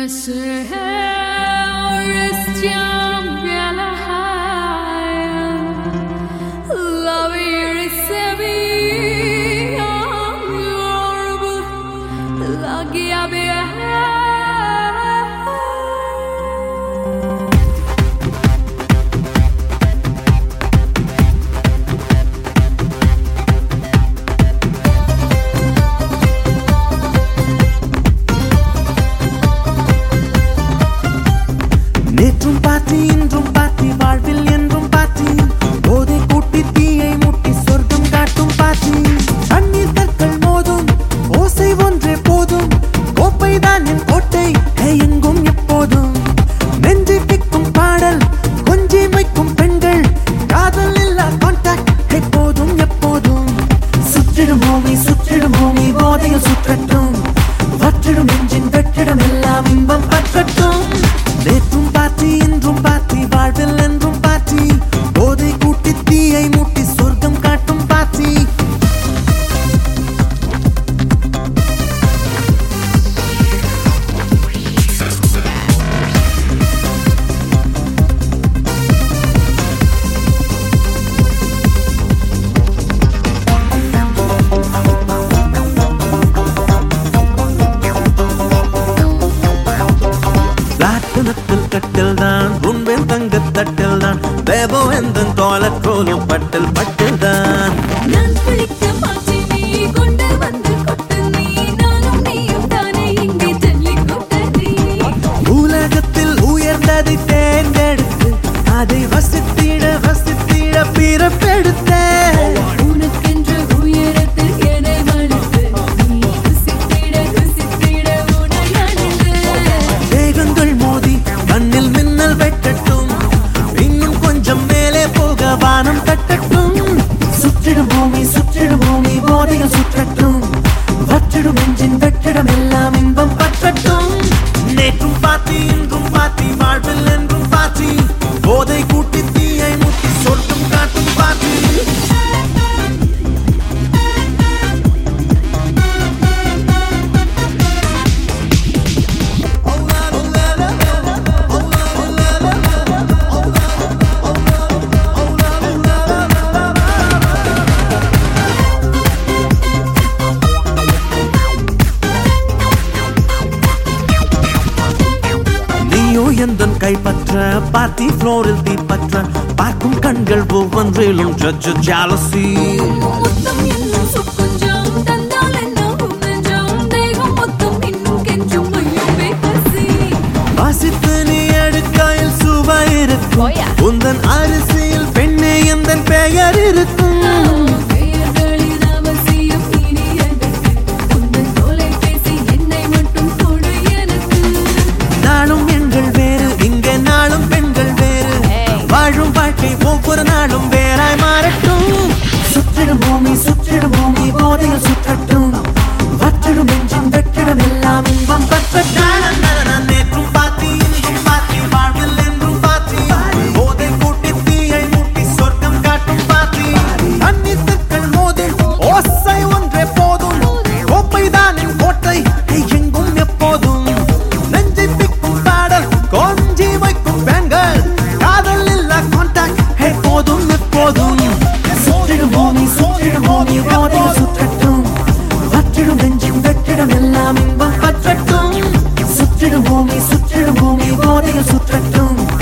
Party floral தீப்பற்ற பார்க்கும் கண்கள் ஒவ்வொன்றிலும் judge jealousy மொத்தம் இன்னும் சுக்குஞ்சம் தந்தால் என்ன உன்னஞ்சம் தேகம் மொத்தம் இன்னும் கெஞ்சும் மையமே பசி வாசித்து நீ எடுக்கையில் சுவை இருக்கும் உந்தன் அரிசியில் பெண்ணே எந்தன் பெயர் இருக்கும் பெயர்களின் அவசியம் இனி எனக்கு உந்தன் தொலைபேசி என்னை மட்டும் கொடு எனக்கு நாளும் எண்கள் வேறு இங்கே நாளும் பெண்கள் வேறு வாழும் வாழ்க்கை ஒவ்வொரு நாளும் வேறாய் மாறட்டும் சுற்றிடும் பூமி போதையில் சுற்றட்டும் வற்றிடும் நெஞ்சும் வெற்றிடம் எல்லாம் இன்பம் பற்றட்டும் நேற்றும் பாத்தி இன்றும் பாத்தி வாழ்வில் என்றும் பாத்தி போதை கூட்டி தீயை மூட்டி சொர்க்கம் காட்டும் பாத்தி அந்நித்துக்கள் மோதும் ஓசை ஒன்றே போதும் கோப்பைதான் என் கோட்டை எங்கும் எப்போதும் நெஞ்சை பிக்கும் பாடல் கொஞ்சி வைக்கும் பெண்கள் காதல் இல்ல கான்டாக்ட் எப்போதும் எப்போதும் சுற்றிடும் பூமி போதையில் சுற்றட்டும் வற்றிடும் நெஞ்சும் வெற்றிடம் எல்லாம் இன்பம் பற்றட்டும் சுற்றிடும் பூமி போதையில் சுற்றட்டும்